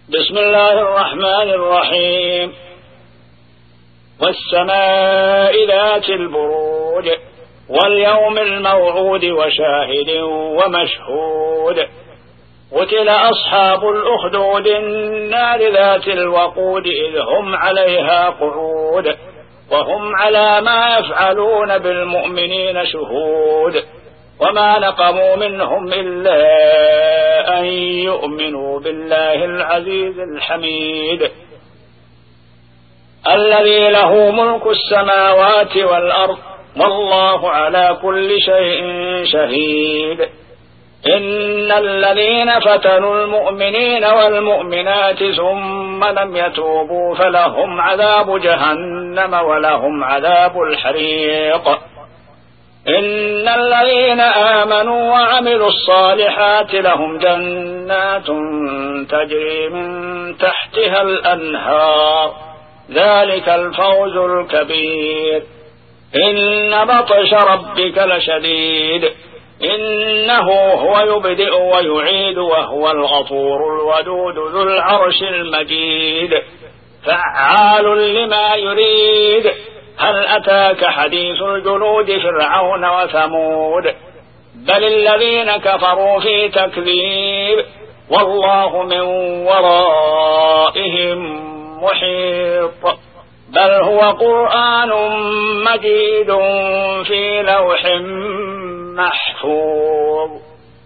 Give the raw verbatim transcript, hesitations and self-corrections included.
بسم الله الرحمن الرحيم. والسماء ذات البروج واليوم الموعود وشاهد ومشهود. قتل أصحاب الأخدود النار ذات الوقود إذ هم عليها قعود وهم على ما يفعلون بالمؤمنين شهود. وما نقموا منهم إلا أن يؤمنوا بالله العزيز الحميد الذي له ملك السماوات والأرض والله على كل شيء شهيد. إن الذين فتنوا المؤمنين والمؤمنات ثم لم يتوبوا فلهم عذاب جهنم ولهم عذاب الحريق. إن الذين آمنوا وعملوا الصالحات لهم جنات تجري من تحتها الأنهار ذلك الفوز الكبير. إن بطش ربك لشديد إنه هو يبدئ ويعيد وهو الغفور الودود ذو العرش المجيد فعال لما يريد. هل أتاك حديث الجنود فرعون وثمود بل الذين كفروا في تكذيب والله من ورائهم محيط. بل هو قرآن مجيد في لوح محفوظ.